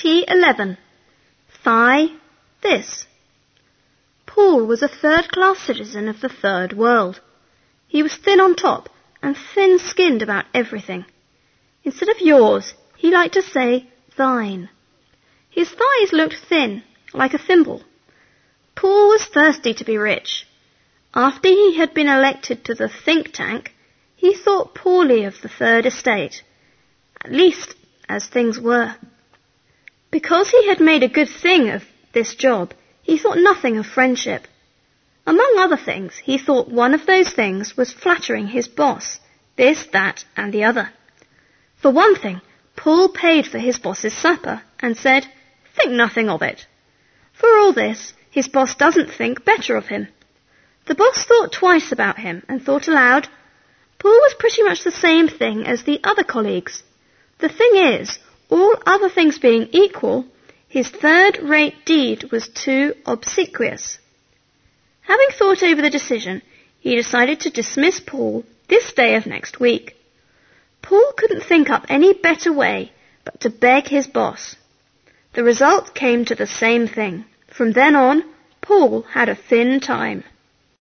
T11. Thigh, this. Paul was a third-class citizen of the third world. He was thin on top and thin-skinned about everything. Instead of yours, he liked to say thine. His thighs looked thin, like a thimble. Paul was thirsty to be rich. After he had been elected to the think tank, he thought poorly of the Third Estate, at least as things were. Because he had made a good thing of this job, he thought nothing of friendship. Among other things, he thought one of those things was flattering his boss, this, that, and the other. For one thing, Paul paid for his boss's supper and said, "Think nothing of it." For all this, his boss doesn't think better of him. The boss thought twice about him and thought aloud, Paul was pretty much the same thing as the other colleagues. The thing is, all other things being equal, his third-rate deed was too obsequious. Having thought over the decision, he decided to dismiss Paul this day of next week. Paul couldn't think up any better way but to beg his boss. The result came to the same thing. From then on, Paul had a thin time.